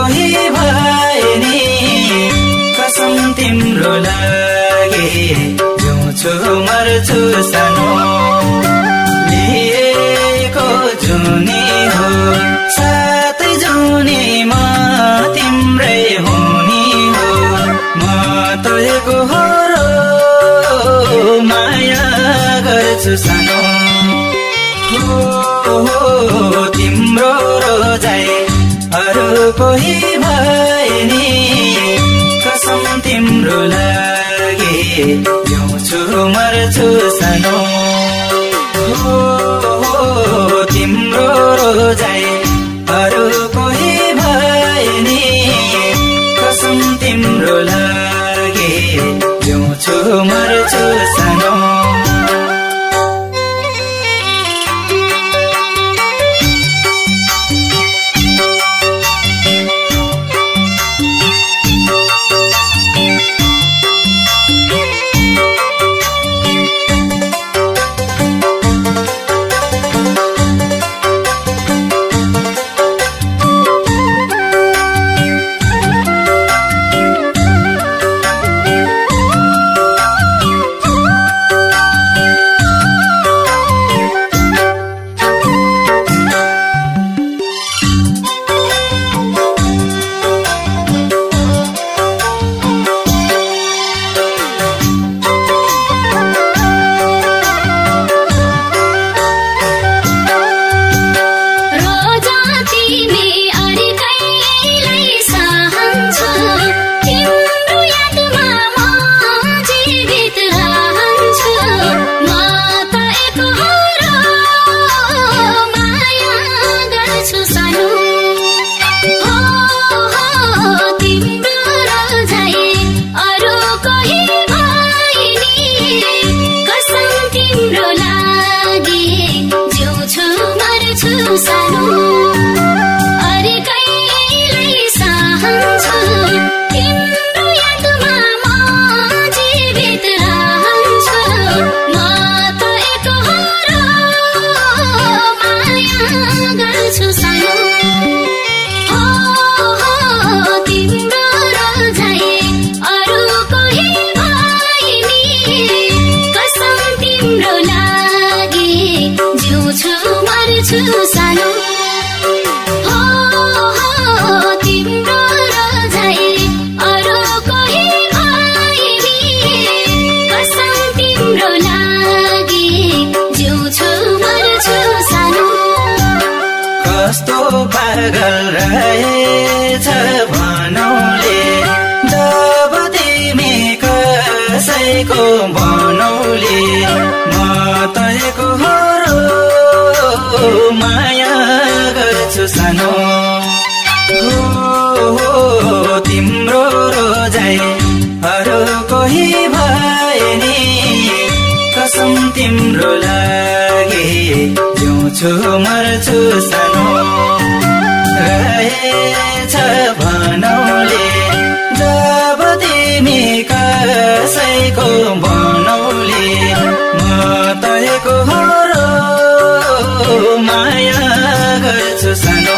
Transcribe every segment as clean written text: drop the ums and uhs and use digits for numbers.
कोही भए नि कसम तिम्रो लागि जिउँछु मर्छु सानो लिएको जुनी हो साथै जुनी म तिम्रै हुनी हो म तोको हो माया गर्छु सानो हो तिम्रो रोजाइ अरू कोही भए नि कसम तिम्रो लागि जिउँछु मर्छु सानो हो तिम्रो रोजाइ अरू कोही भए नि कसम तिम्रो लागि जिउँछु मर्छु सानो पागल रहेछ भनौले जब तिमी कसैको बनौले म तैको हो माया गर्छु सानो हो तिम्रो रोजाइ अरू कोही भए नि कसम तिम्रो लागि जिउँछु मर्छु सानो रहेछ भनौले जब तिमी कसैको बनौले म तैको हो माया गर्छु सानो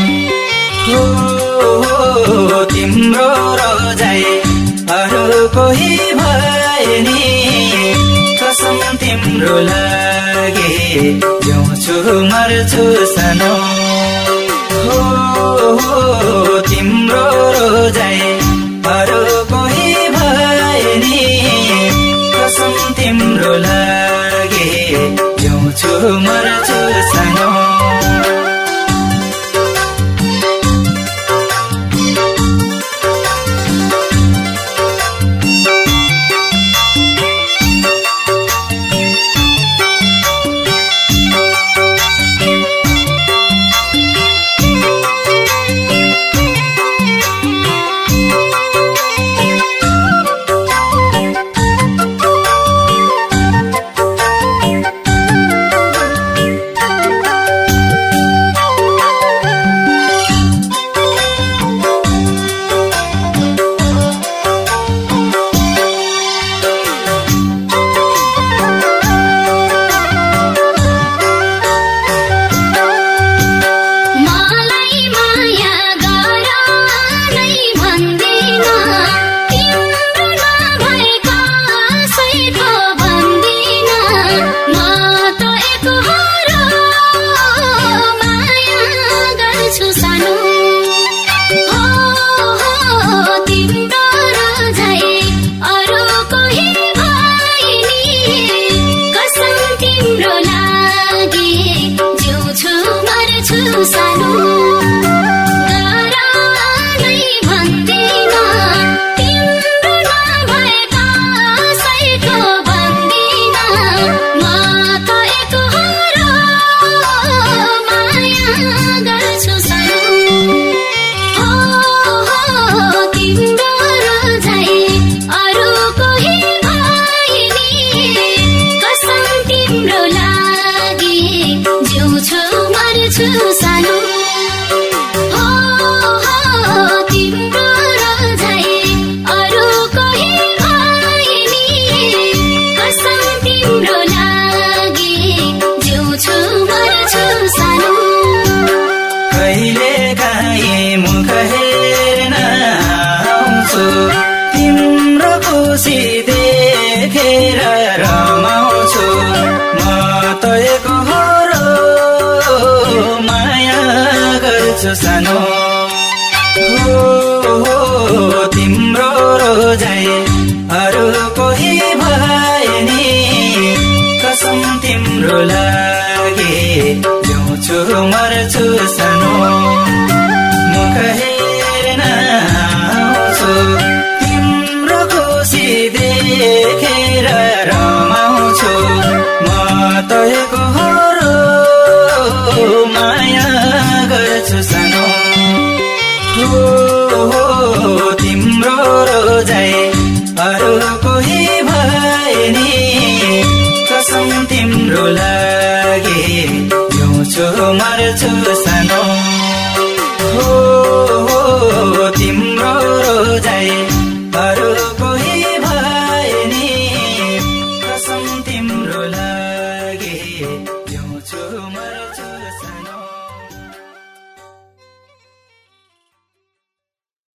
हो तिम्रो रोजाइ अरू कोही भए नि कसम तिम्रो लागि जिउँछु मर्छु सानो हो तिम्रो रोजाइ अरू कोही भए नि कसम तिम्रो लागि जिउँछु मर्छु सानो सानो गरानै भन्दिन तिम्रो नभए कसैको भन्दिन म त एकहरो माया गर्छु सानो तिम्रो रोजाइ अरू कोही भएनी कसम तिम्रो लागि जिउँछु मर्छु सानो तिम्रो रोजाइ अरू कोही भएनी कसम तिम्रो लागि जिउँछु मर्छु सानो कहिले काहीँ मुख हेर्न आउँछु तिम्रो खुसी देखेर रमाउँछु म त एकहरो माया गर्छु सानो तिम्रो रोजाइ अरू कोही भएनी कसम तिम्रो लागि जिउँछु मर्छु सानो मुख हेर्न आउँछु तिम्रो खुसी देखेर रमाउँछु म त एकहरो माया गर्छु सानो तिम्रो रोजाइ अरू कोही भएनी कसम तिम्रो लागि जिउँछु मर्छु सानो